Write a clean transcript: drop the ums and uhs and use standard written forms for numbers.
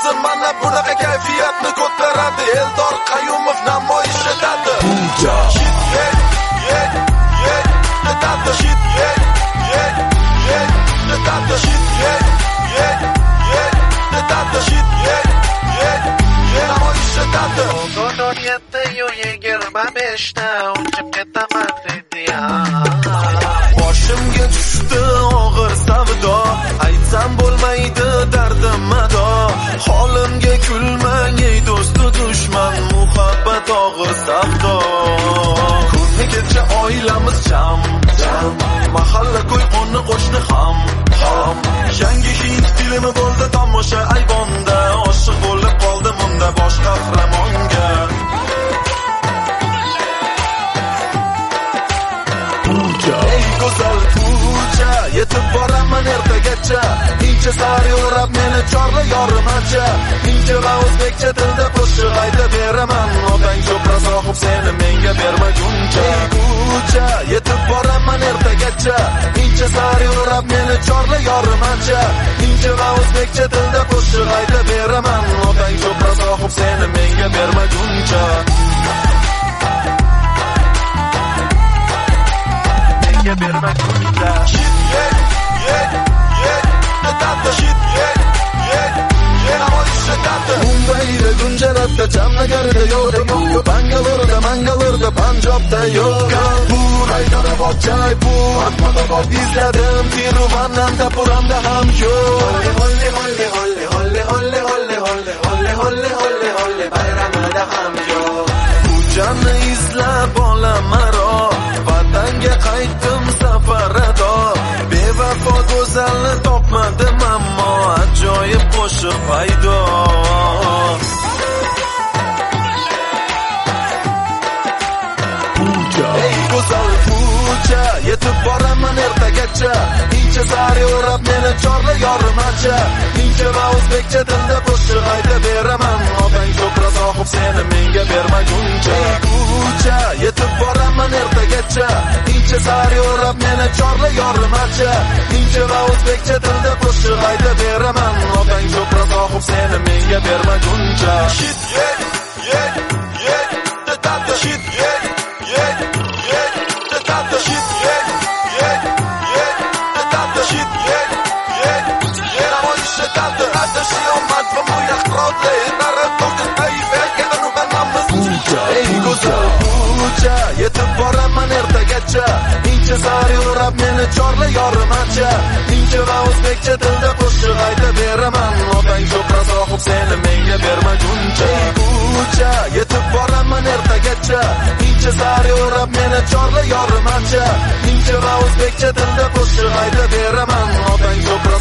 bo'lsin, mana bunaqa kayfiyatni ko'taradi. Eldor Qayumov namoyish etadi. Boshimga tushdi og'ir savdo, aytsam bo'lmaydi dardim mado. Holimga kulmang ey do'stu dushman, muhabbat og'ir savdo. Kunni kecha oilamiz jam, mahalla ko'y qonni qo'shni ham. Yangi hind filmi bo'ldi tomosha ayvonda, oshiq bo'lib qoldim unda bosh qahramonga. Ey go'zal puja, yetib boraman ertagacha. Incha sari o'rab meni chorla yorimacha. Incha va o'zbekcha tilda qo'shiq aytib beraman. Otang cho'pra sohib seni menga bermaguncha. Ey puja, yetib boraman ertagacha. Incha sari o'rab meni chorla yorimacha. Incha va o'zbekcha tilda qo'shiq aytib beraman. Otang cho'pra sohib seni menga bermaguncha. Mumbaida Gujaratda Jamnagarda yo'q, Bangalorda Mangalorda Panjobda yo'q. Kanpur Hyderabad Jaipur Ahmedabad izladim, Tiruvananthapuramda ham yo'q. Holle holle holle holle holle holle holle holle holle holle holle bayramida ham yo'q. Pujani izlab olamaro, vatanga qaytdim safarado. Bevafo go'zalni topmadim ammo ajoyib qo'shiq paydo. Ey go'zal puja, yetib boraman ertagacha. Incha sari o'rab meni chorla yorimacha. Incha va o'zbekcha tilda qo'shiq aytib beraman. Otang cho'pra sohib seni menga bermaguncha. Ey puja, yetib boraman ertagacha. Incha sari o'rab meni chorla yorimacha. Incha va o'zbekcha tilda qo'shiq aytib beraman. Otang cho'pra sohib seni menga bermaguncha. Shit yetib boraman ertagacha. Incha sari o'rab meni chorla yorimacha. Incha va o'zbekcha tilda qo'shiq aytib beraman. Otang cho'pra sohib seni menga bermaguncha. Puja, yetib boraman ertagacha. Incha sari o'rab meni chorla yorimacha. Incha va o'zbekcha tilda qo'shiq aytib beraman. Otang cho'pra